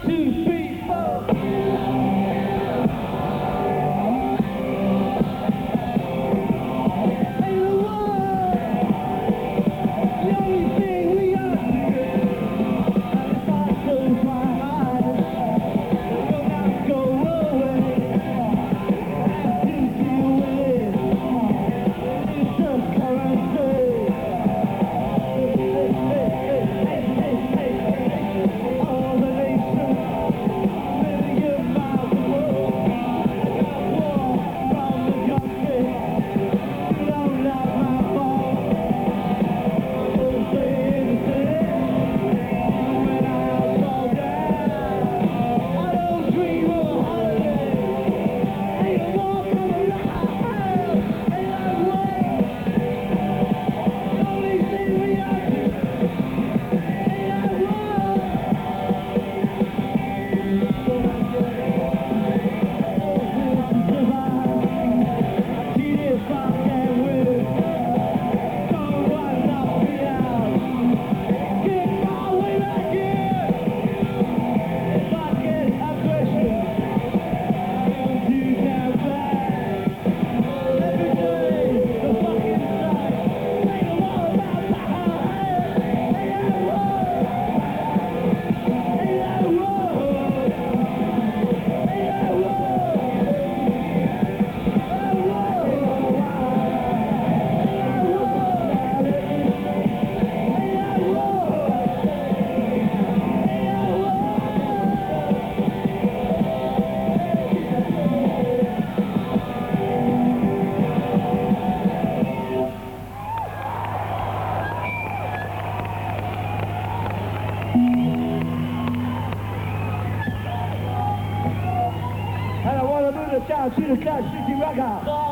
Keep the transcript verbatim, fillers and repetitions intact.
two, three, four. Hey, the world, the only thing we got to do, and if I close my eyes, will not go away. And to deal with it, it's just currency. Hey, hey, hey, hey, hey, hey, hey. All the nations, million miles away. I got war from the country. You don't like my fault. I'm gonna say anything when I fall down. I don't dream of a holiday. Ain't a war coming around. Ain't that way? The only thing we got to do. Ain't that way? And I want to move the town to the Dutch City Record.